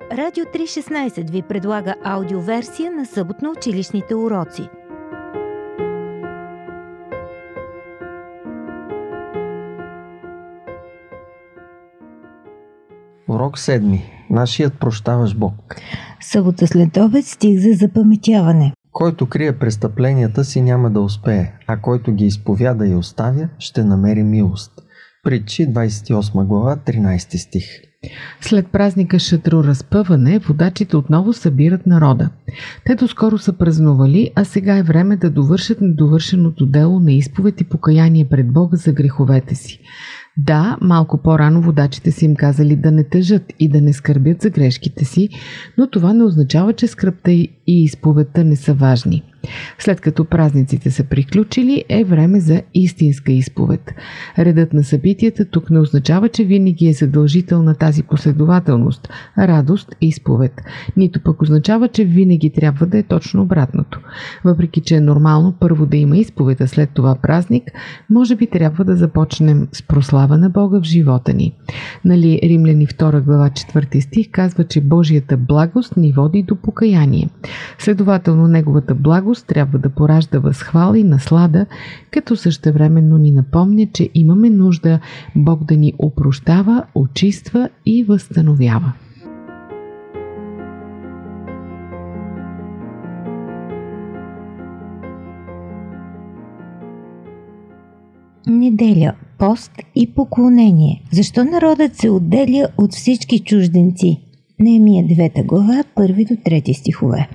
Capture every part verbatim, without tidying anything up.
Радио три шестнайсет ви предлага аудиоверсия на съботно-училищните уроци. Урок седми. Нашият прощаващ Бог. Събота след обед, стих за запаметяване. Който крие престъпленията си, няма да успее, а който ги изповяда и оставя, ще намери милост. Притчи двайсет и осма глава, тринайсети стих. След празника Шатру разпъване, водачите отново събират народа. Те доскоро са празнували, а сега е време да довършат недовършеното дело на изповед и покаяние пред Бога за греховете си. Да, малко по-рано водачите са им казали да не тъжат и да не скърбят за грешките си, но това не означава, че скръбта и изповедта не са важни. След като празниците са приключили, е време за истинска изповед. Редът на събитията тук не означава, че винаги е задължителна тази последователност – радост и изповед. Нито пък означава, че винаги трябва да е точно обратното. Въпреки че е нормално първо да има изповед, а след това празник, може би трябва да започнем с прослава на Бога в живота ни. Нали Римляни втора глава четвърти стих казва, че Божията благост ни води до покаяние. Следователно, неговата благост трябва да поражда възхвал и наслада, като същевременно ни напомня, че имаме нужда Бог да ни опрощава, очиства и възстановява. Неделя, пост и поклонение. Защо народът се отделя от всички чужденци? Неемия девета глава, първи до трети стихове.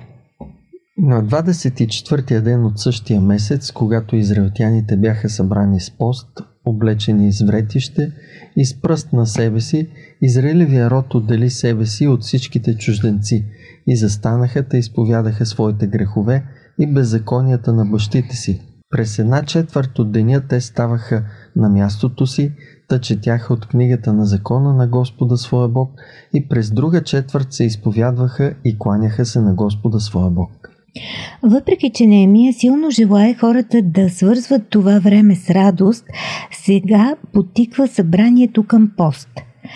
На двадесет и четвъртия ден от същия месец, когато израелтяните бяха събрани с пост, облечени с вретище и с пръст на себе си, Израилевия род отдели себе си от всичките чужденци и застанаха да изповядаха своите грехове и беззаконията на бащите си. През една четвърт от деня те ставаха на мястото си, да четяха от книгата на закона на Господа своя Бог, и през друга четвърт се изповядваха и кланяха се на Господа своя Бог. Въпреки че Неемия силно желае хората да свързват това време с радост, сега потиква събранието към пост.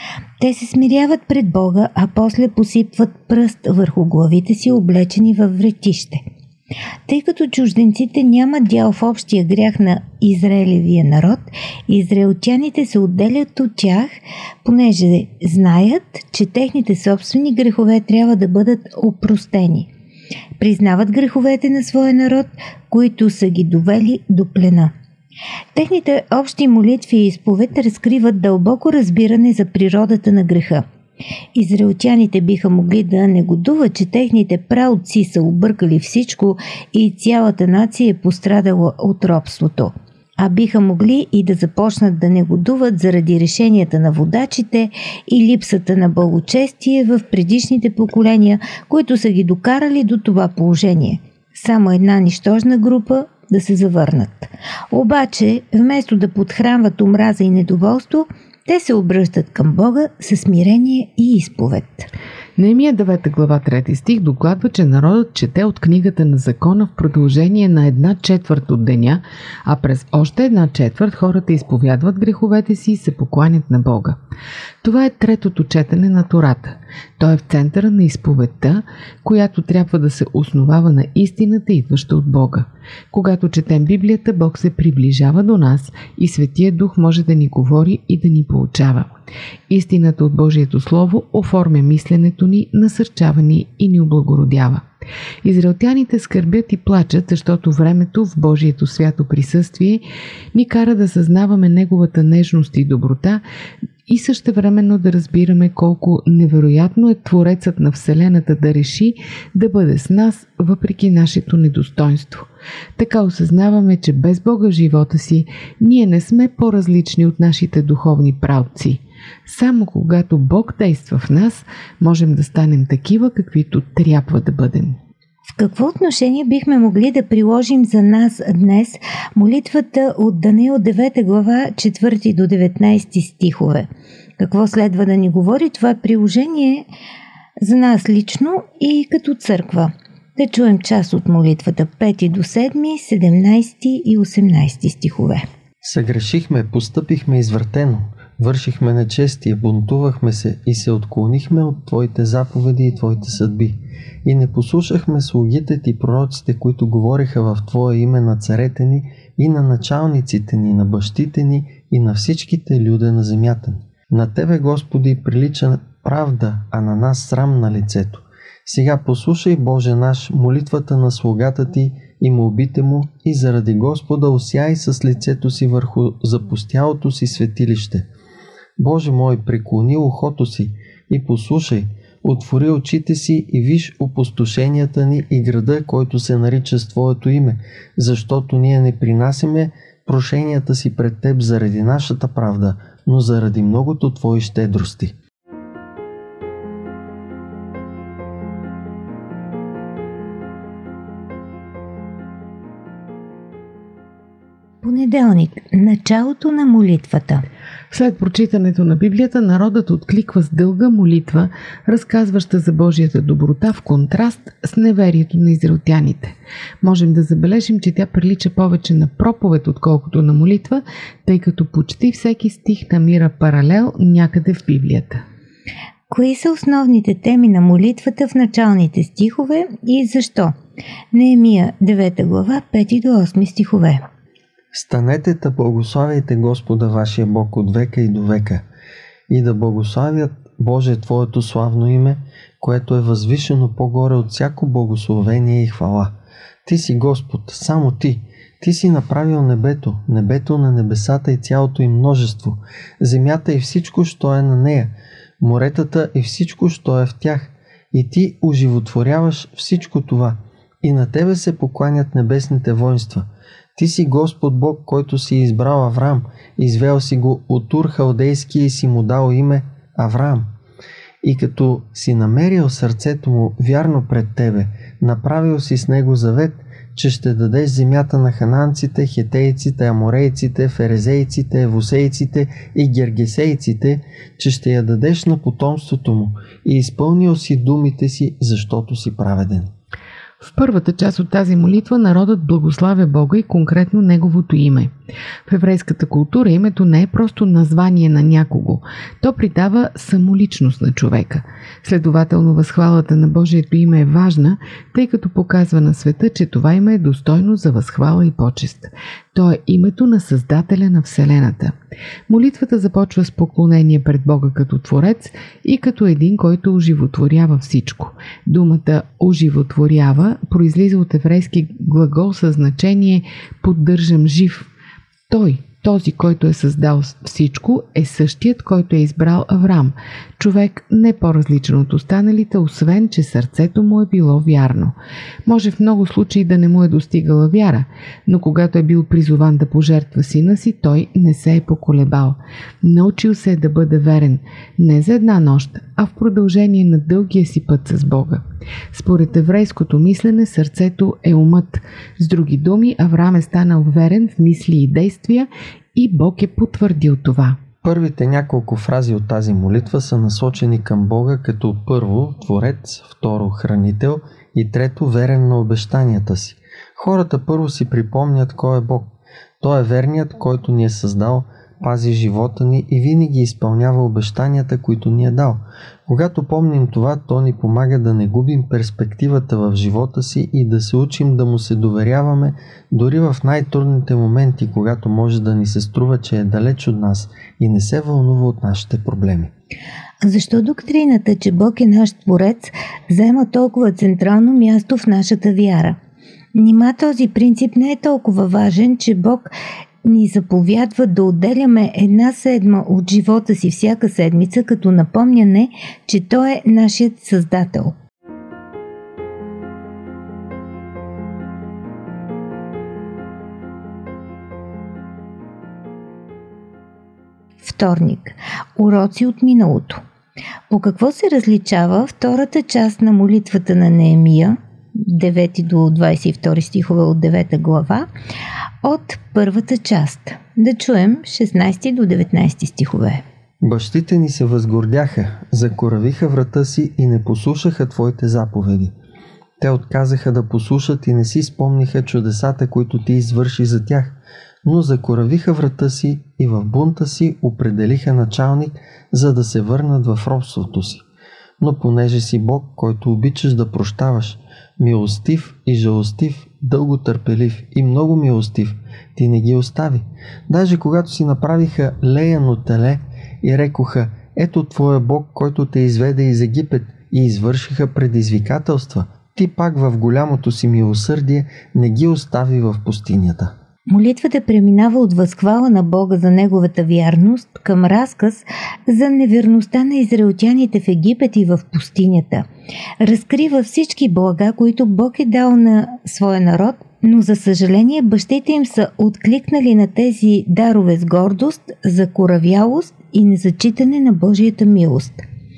Те се смиряват пред Бога, а после посипват пръст върху главите си, облечени във вретище. Тъй като чужденците нямат дял в общия грях на Израилевия народ, израелтяните се отделят от тях, понеже знаят, че техните собствени грехове трябва да бъдат опростени. Признават греховете на своя народ, които са ги довели до плена. Техните общи молитви и изповед разкриват дълбоко разбиране за природата на греха. Израелтяните биха могли да негодуват, че техните праотци са объркали всичко и цялата нация е пострадала от робството. А биха могли и да започнат да негодуват заради решенията на водачите и липсата на благочестие в предишните поколения, които са ги докарали до това положение. Само една нищожна група да се завърнат. Обаче, вместо да подхранват омраза и недоволство, те се обръщат към Бога със смирение и изповед. Неемия девета глава трети стих докладва, че народът чете от книгата на закона в продължение на една четвърт от деня, а през още една четвърт хората изповядват греховете си и се покланят на Бога. Това е третото четене на Тората. Той е в центъра на изповедта, която трябва да се основава на истината, идваща от Бога. Когато четем Библията, Бог се приближава до нас и Светия Дух може да ни говори и да ни поучава. Истината от Божието Слово оформя мисленето ни, насърчава ни и ни облагородява. Израелтяните скърбят и плачат, защото времето в Божието свято присъствие ни кара да съзнаваме Неговата нежност и доброта и същевременно да разбираме колко невероятно е Творецът на Вселената да реши да бъде с нас, въпреки нашето недостойнство. Така осъзнаваме, че без Бога в живота си ние не сме по-различни от нашите духовни праотци. Само когато Бог действа в нас, можем да станем такива, каквито трябва да бъдем. В какво отношение бихме могли да приложим за нас днес молитвата от Даниил девета глава четвърти до деветнайсети стихове? Какво следва да ни говори това приложение за нас лично и като църква? Да чуем част от молитвата пети до седми, седемнайсети и осемнайсети стихове. Съгрешихме, постъпихме извратено. Вършихме нечестие, бунтувахме се и се отклонихме от Твоите заповеди и Твоите съдби. И не послушахме слугите Ти, пророците, които говориха в Твое име на царете ни и на началниците ни, на бащите ни и на всичките люде на земята. На Тебе, Господи, прилича правда, а на нас срам на лицето. Сега послушай, Боже наш, молитвата на слугата Ти и молбите му и заради Господа осяй с лицето си върху запустялото си светилище. Боже мой, преклони ухото си и послушай, отвори очите си и виж опустошенията ни и града, който се нарича с Твоето име, защото ние не принасяме прошенията си пред Теб заради нашата правда, но заради многото Твои щедрости. Понеделник. Началото на молитвата. След прочитането на Библията, народът откликва с дълга молитва, разказваща за Божията доброта в контраст с неверието на израелтяните. Можем да забележим, че тя прилича повече на проповед, отколкото на молитва, тъй като почти всеки стих намира паралел някъде в Библията. Кои са основните теми на молитвата в началните стихове и защо? Неемия, девета глава, пети до осми стихове. Станете да благославяйте Господа вашия Бог от века и до века и да благославят Боже Твоето славно име, което е възвишено по-горе от всяко благословение и хвала. Ти си Господ, само Ти. Ти си направил небето, небето на небесата и цялото им множество, земята и всичко, що е на нея, моретата и всичко, що е в тях. И Ти оживотворяваш всичко това. И на Тебе се покланят небесните воинства. Ти си Господ Бог, който си избрал Авраам, извел си го от Ур Халдейски и си му дал име Авраам. И като си намерил сърцето му вярно пред Тебе, направил си с него завет, че ще дадеш земята на хананците, хетейците, аморейците, ферезейците, евусейците и гергесейците, че ще я дадеш на потомството му и изпълнил си думите си, защото си праведен. В първата част от тази молитва народът благославя Бога и конкретно Неговото име. В еврейската култура името не е просто название на някого. То придава самоличност на човека. Следователно, възхвалата на Божието име е важна, тъй като показва на света, че това име е достойно за възхвала и почест. То е името на Създателя на Вселената. Молитвата започва с поклонение пред Бога като Творец и като един, който оживотворява всичко. Думата оживотворява произлиза от еврейски глагол със значение поддържам жив. Той, този, който е създал всичко, е същият, който е избрал Авраам. Човек не по-различен от останалите, освен, че сърцето му е било вярно. Може в много случаи да не му е достигала вяра, но когато е бил призован да пожертва сина си, той не се е поколебал. Научил се е да бъде верен не за една нощ, а в продължение на дългия си път с Бога. Според еврейското мислене, сърцето е умът. С други думи, Авраам е станал верен в мисли и действия и Бог е потвърдил това. Първите няколко фрази от тази молитва са насочени към Бога като първо Творец, второ Хранител и трето верен на обещанията си. Хората първо си припомнят кой е Бог. Той е верният, който ни е създал, пази живота ни и винаги изпълнява обещанията, които ни е дал. Когато помним това, то ни помага да не губим перспективата в живота си и да се учим да му се доверяваме дори в най-трудните моменти, когато може да ни се струва, че е далеч от нас и не се вълнува от нашите проблеми. Защо доктрината, че Бог е наш Творец, заема толкова централно място в нашата вяра? Нима този принцип не е толкова важен, че Бог ни заповядва да отделяме една седма от живота си всяка седмица, като напомняне, че Той е нашият Създател. Вторник. Уроци от миналото. По какво се различава втората част на молитвата на Неемия, девети до двадесет и втори стихове от девета глава, от първата част? Да чуем шестнадесети до деветнадесети стихове. Бащите ни се възгордяха, закоравиха врата си и не послушаха Твоите заповеди. Те отказаха да послушат и не си спомниха чудесата, които Ти извърши за тях, но закоравиха врата си и в бунта си определиха началник, за да се върнат в робството си. Но понеже си Бог, който обичаш да прощаваш, милостив и жалостив, дълго търпелив и много милостив, ти не ги остави. Даже когато си направиха леяно теле и рекоха: ето твоя Бог, който те изведе из Египет, и извършиха предизвикателства, ти пак в голямото си милосърдие не ги остави в пустинята. Молитвата преминава от възхвала на Бога за неговата вярност към разказ за неверността на израелтяните в Египет и в пустинята. Разкрива всички блага, които Бог е дал на своя народ, но за съжаление бащите им са откликнали на тези дарове с гордост, закоравялост и незачитане на Божията милост.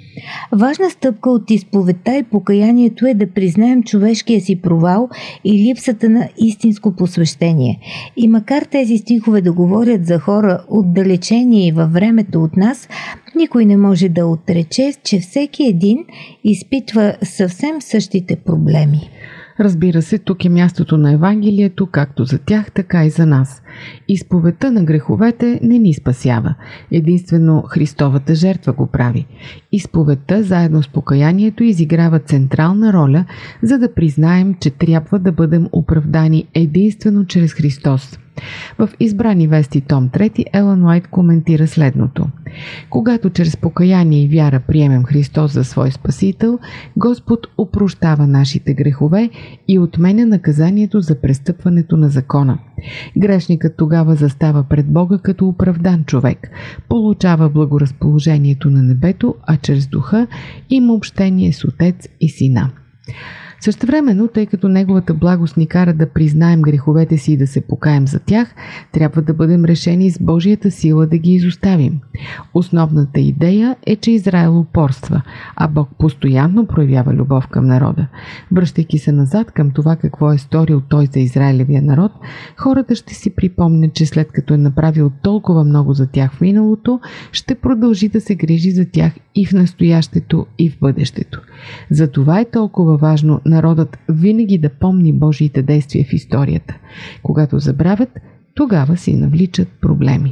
Важна стъпка от изповедта и покаянието е да признаем човешкия си провал и липсата на истинско посвещение. И макар тези стихове да говорят за хора отдалечени и във времето от нас, никой не може да отрече, че всеки един изпитва съвсем същите проблеми. Разбира се, тук е мястото на Евангелието, както за тях, така и за нас. Изповедта на греховете не ни спасява. Единствено Христовата жертва го прави. Изповедта, заедно с покаянието, изиграва централна роля, за да признаем, че трябва да бъдем оправдани единствено чрез Христос. В Избрани вести том трети Елън Уайт коментира следното: когато чрез покаяние и вяра приемем Христос за свой Спасител, Господ опрощава нашите грехове и отменя наказанието за престъпването на закона. Грешникът тогава застава пред Бога като оправдан човек, получава благоразположението на небето, а чрез духа има общение с Отец и Сина. Същевременно, тъй като Неговата благост ни кара да признаем греховете си и да се покаем за тях, трябва да бъдем решени с Божията сила да ги изоставим. Основната идея е, че Израел упорства, а Бог постоянно проявява любов към народа. Връщайки се назад към това какво е сторил Той за Израилевия народ, хората ще си припомнят, че след като е направил толкова много за тях в миналото, ще продължи да се грижи за тях и в настоящето, и в бъдещето. Затова е толкова важно народът винаги да помни Божиите действия в историята. Когато забравят, тогава си навличат проблеми.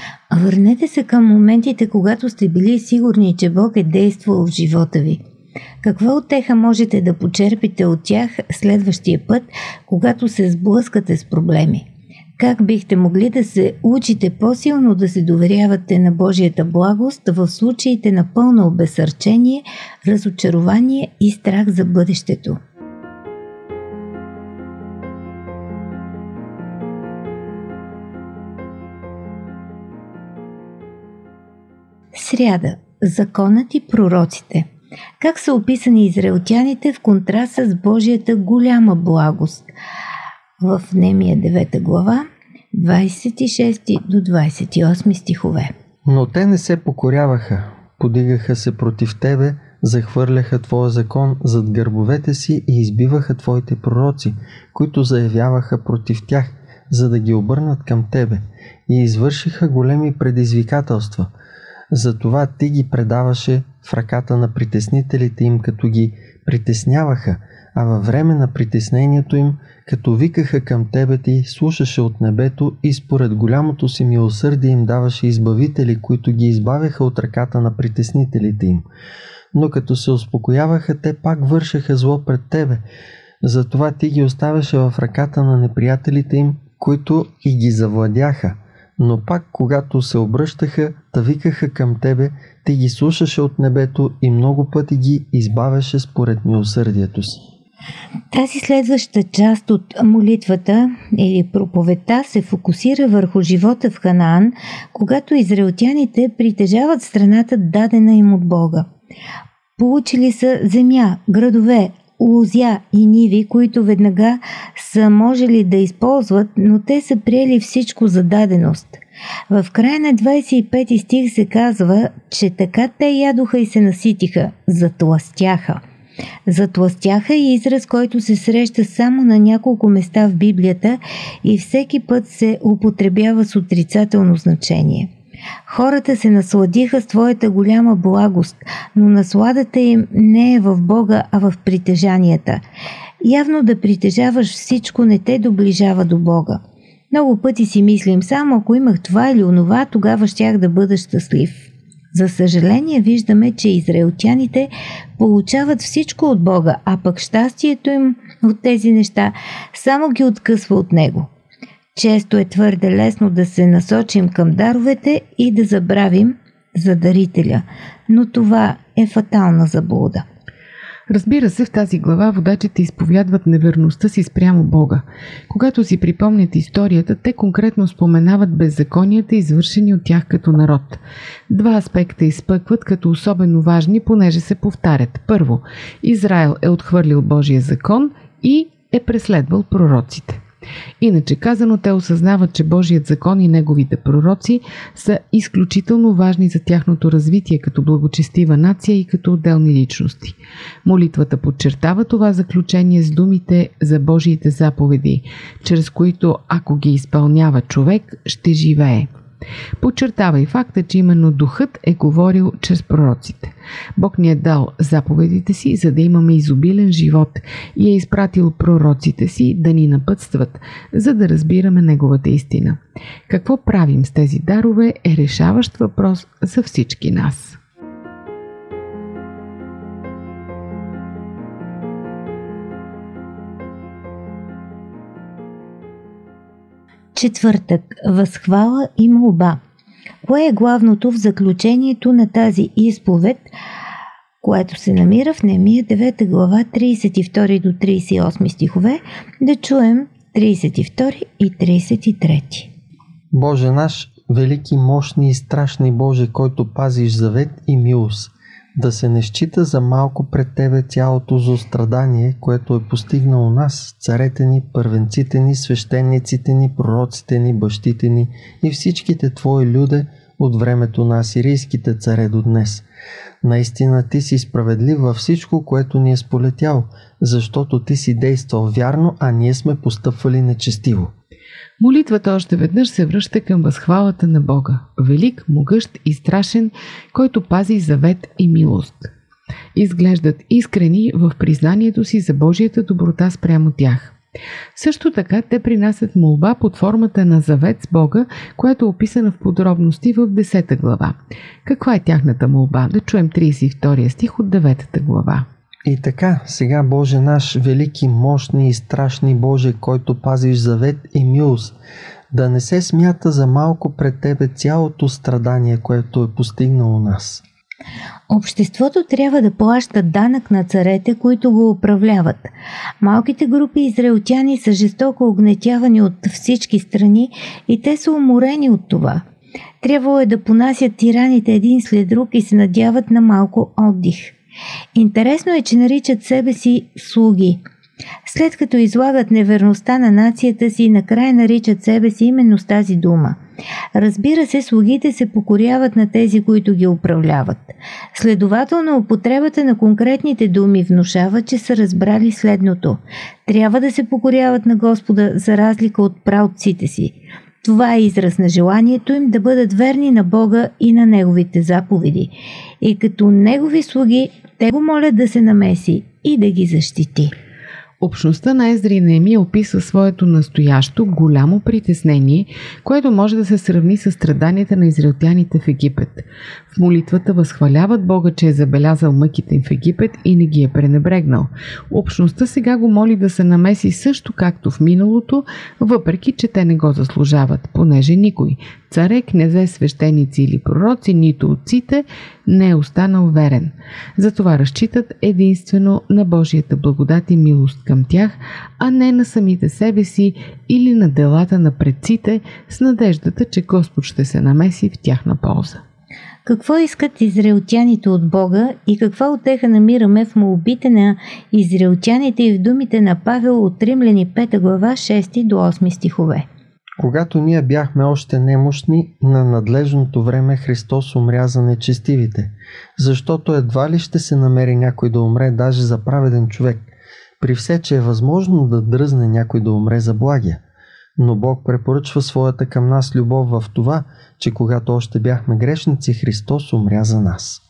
Върнете се към моментите, когато сте били сигурни, че Бог е действал в живота ви. Каква утеха можете да почерпите от тях следващия път, когато се сблъскате с проблеми? Как бихте могли да се учите по-силно да се доверявате на Божията благост в случаите на пълно обезсърчение, разочарование и страх за бъдещето? Сряда. Законът и пророците. Как са описани израелтяните в контраст с Божията голяма благост? В Немия девета глава, двадесет и шести до двадесет и осми стихове. Но те не се покоряваха, подигаха се против тебе, захвърляха твоя закон зад гърбовете си и избиваха твоите пророци, които заявяваха против тях, за да ги обърнат към тебе, и извършиха големи предизвикателства. Затова ти ги предаваше в ръката на притеснителите им, като ги притесняваха, а във време на притеснението им, като викаха към тебе, ти слушаше от небето и според голямото си милосърдие им даваше избавители, които ги избавяха от ръката на притеснителите им. Но като се успокояваха, те пак вършеха зло пред тебе. Затова ти ги оставяше в ръката на неприятелите им, които и ги завладяха. Но пак, когато се обръщаха, та викаха към тебе, ти ги слушаше от небето и много пъти ги избавяше според милосърдието си. Тази следваща част от молитвата или проповедта се фокусира върху живота в Ханаан, когато израелтяните притежават страната, дадена им от Бога. Получили са земя, градове, лозя и ниви, които веднага са можели да използват, но те са приели всичко за даденост. В края на двадесет и пети стих се казва, че така те ядоха и се наситиха, затластяха. Затластяха е израз, който се среща само на няколко места в Библията и всеки път се употребява с отрицателно значение. Хората се насладиха с твоята голяма благост, но насладата им не е в Бога, а в притежанията. Явно да притежаваш всичко не те доближава до Бога. Много пъти си мислим, само ако имах това или онова, тогава щях да бъда щастлив. За съжаление виждаме, че израелтяните получават всичко от Бога, а пък щастието им от тези неща само ги откъсва от Него. Често е твърде лесно да се насочим към даровете и да забравим за дарителя, но това е фатална заблуда. Разбира се, в тази глава водачите изповядват неверността си спрямо Бога. Когато си припомнят историята, те конкретно споменават беззаконията, извършени от тях като народ. Два аспекта изпъкват като особено важни, понеже се повтарят. Първо, Израел е отхвърлил Божия закон и е преследвал пророците. Иначе казано, те осъзнават, че Божият закон и неговите пророци са изключително важни за тяхното развитие като благочестива нация и като отделни личности. Молитвата подчертава това заключение с думите за Божиите заповеди, чрез които, ако ги изпълнява човек, ще живее. Подчертава и факта, че именно Духът е говорил чрез пророците. Бог ни е дал заповедите си, за да имаме изобилен живот и е изпратил пророците си да ни напътстват, за да разбираме Неговата истина. Какво правим с тези дарове е решаващ въпрос за всички нас. Четвъртък. Възхвала и молба. Кое е главното в заключението на тази изповед, което се намира в Неемия девета глава тридесет и втори до тридесет и осми стихове? Да чуем тридесет и втори и тридесет и трети. Боже наш, велики, мощни и страшни Боже, който пазиш завет и милост, да се не счита за малко пред Тебе цялото злострадание, което е постигнало нас, царете ни, първенците ни, свещениците ни, пророците ни, бащите ни и всичките Твои люде от времето на асирийските царе до днес. Наистина Ти си справедлив във всичко, което ни е сполетял, защото Ти си действал вярно, а ние сме постъпвали нечестиво. Молитвата още веднъж се връща към възхвалата на Бога, велик, могъщ и страшен, който пази завет и милост. Изглеждат искрени в признанието си за Божията доброта спрямо тях. Също така те принасят молба под формата на завет с Бога, която е описана в подробности в десета глава. Каква е тяхната молба? Да чуем тридесет и втори стих от деветата глава. И така, сега Боже наш, велики, мощни и страшни Боже, който пазиш завет и милост, да не се смята за малко пред Тебе цялото страдание, което е постигнало нас. Обществото трябва да плаща данък на царете, които го управляват. Малките групи израелтяни са жестоко огнетявани от всички страни и те са уморени от това. Трябвало е да понасят тираните един след друг и се надяват на малко отдих. Интересно е, че наричат себе си слуги. След като излагат неверността на нацията си, накрая наричат себе си именно с тази дума. Разбира се, слугите се покоряват на тези, които ги управляват. Следователно, употребата на конкретните думи внушава, че са разбрали следното. Трябва да се покоряват на Господа за разлика от праотците си. Това е израз на желанието им да бъдат верни на Бога и на Неговите заповеди. И като Негови слуги, те го молят да се намеси и да ги защити. Общността на Ездра и Неемия описва своето настоящо голямо притеснение, което може да се сравни с страданията на израелтяните в Египет. В молитвата възхваляват Бога, че е забелязал мъките им в Египет и не ги е пренебрегнал. Общността сега го моли да се намеси също както в миналото, въпреки че те не го заслужават, понеже никой – царе, князе, свещеници или пророци, нито отците, не е останал верен. Затова разчитат единствено на Божията благодат и милост към тях, а не на самите себе си или на делата на предците, с надеждата, че Господ ще се намеси в тяхна полза. Какво искат израелтяните от Бога и каква утеха намираме в молбите на израелтяните и в думите на Павел от Римляни пета глава шести до осми стихове? Когато ние бяхме още немощни, на надлежното време Христос умря за нечестивите, защото едва ли ще се намери някой да умре даже за праведен човек, при все, че е възможно да дръзне някой да умре за благия. Но Бог препоръчва своята към нас любов в това, че когато още бяхме грешници, Христос умря за нас.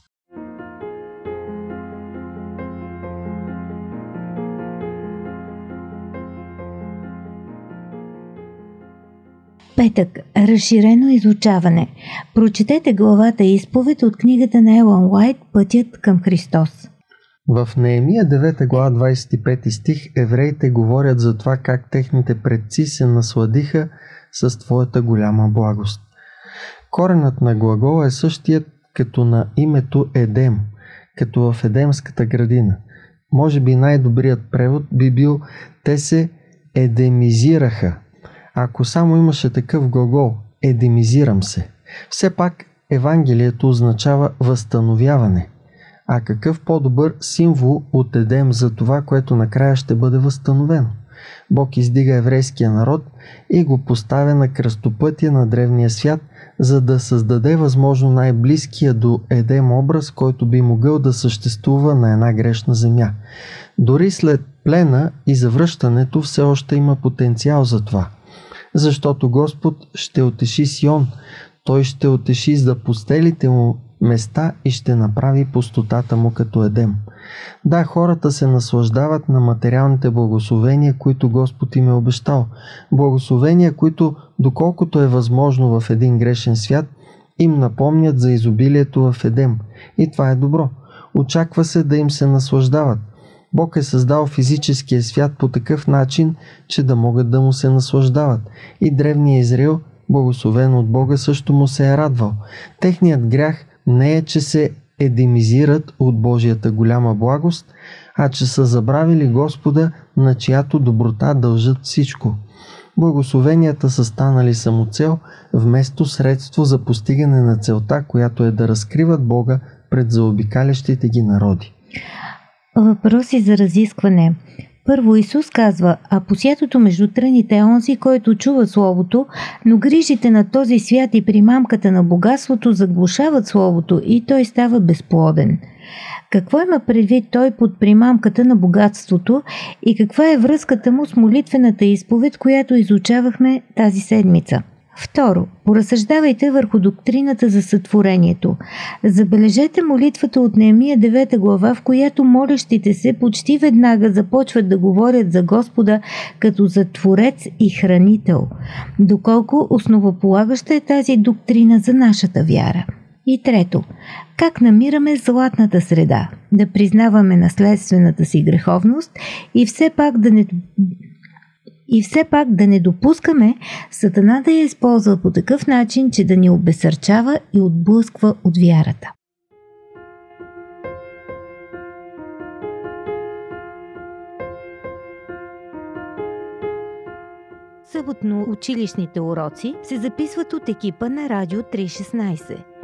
Петък. Разширено изучаване. Прочетете главата Изповед от книгата на Елън Уайт «Пътят към Христос». В Неемия девета глава двадесет и пети стих евреите говорят за това как техните предци се насладиха с Твоята голяма благост. Коренът на глагола е същият като на името Едем, като в Едемската градина. Може би най-добрият превод би бил «те се едемизираха». Ако само имаше такъв глагол «едемизирам се», все пак Евангелието означава възстановяване. А какъв по-добър символ от Едем за това, което накрая ще бъде възстановено? Бог издига еврейския народ и го поставя на кръстопътя на древния свят, за да създаде възможно най-близкия до Едем образ, който би могъл да съществува на една грешна земя. Дори след плена и завръщането все още има потенциал за това. Защото Господ ще утеши Сион, Той ще утеши запустелите му места и ще направи пустотата му като Едем. Да, хората се наслаждават на материалните благословения, които Господ им е обещал. Благословения, които, доколкото е възможно в един грешен свят, им напомнят за изобилието в Едем. И това е добро. Очаква се да им се наслаждават. Бог е създал физическия свят по такъв начин, че да могат да му се наслаждават. И древният Израил, благословен от Бога, също му се е радвал. Техният грях не е, че се едемизират от Божията голяма благост, а че са забравили Господа, на чиято доброта дължат всичко. Благословенията са станали самоцел, вместо средство за постигане на целта, която е да разкриват Бога пред заобикалящите ги народи. Въпроси за разискване. Първо Исус казва: а посятото между тръните е онзи, който чува Словото, но грижите на този свят и примамката на богатството заглушават Словото и той става безплоден. Какво има предвид той под примамката на богатството и каква е връзката му с молитвената изповед, която изучавахме тази седмица? Второ, поразсъждавайте върху доктрината за сътворението. Забележете молитвата от Неемия девета глава, в която молещите се почти веднага започват да говорят за Господа като за Творец и Хранител. Доколко основополагаща е тази доктрина за нашата вяра? И трето, как намираме златната среда? Да признаваме наследствената си греховност и все пак да не... И все пак да не допускаме Сатана да я използва по такъв начин, че да ни обесърчава и отблъсква от вярата. Съботно училищните уроци се записват от екипа на Радио триста и шестнадесет.